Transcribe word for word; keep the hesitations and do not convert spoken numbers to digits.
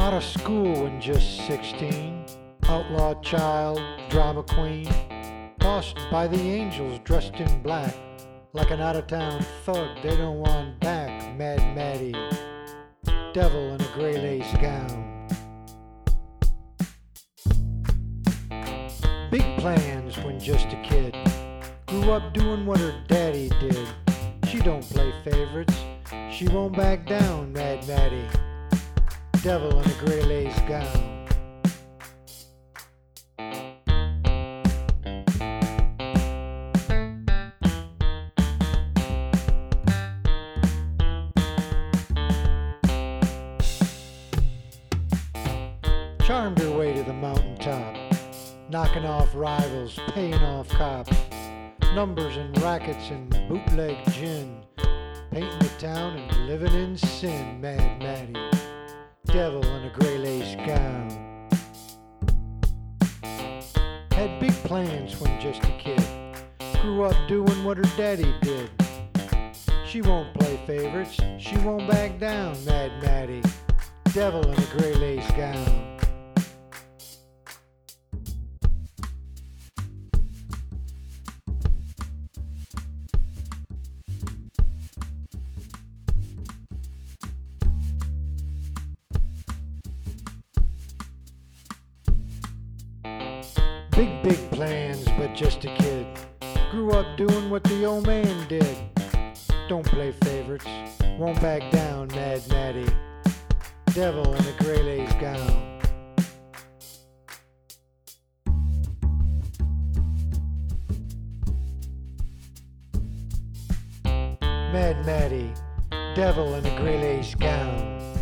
Out of school when just sixteen, outlaw child, drama queen, tossed by the angels dressed in black, like an out-of-town thug they don't want back, Mad Maddie, devil in a gray lace gown. Big plans when just a kid, grew up doing what her daddy did. She don't play favorites, she won't back down, Mad Maddie, devil in a gray lace gown. Charmed her way to the mountaintop, knocking off rivals, paying off cops, numbers and rackets and bootleg gin, painting the town and living in sin, Mad Maddie, devil in a gray lace gown. Had big plans when just a kid, grew up doing what her daddy did. She won't play favorites, she won't back down, Mad Maddie, devil in a gray lace gown. Big, big plans, but just a kid. Grew up doing what the old man did. Don't play favorites, won't back down, Mad Maddie, devil in a gray lace gown. Mad Maddie, devil in a gray lace gown.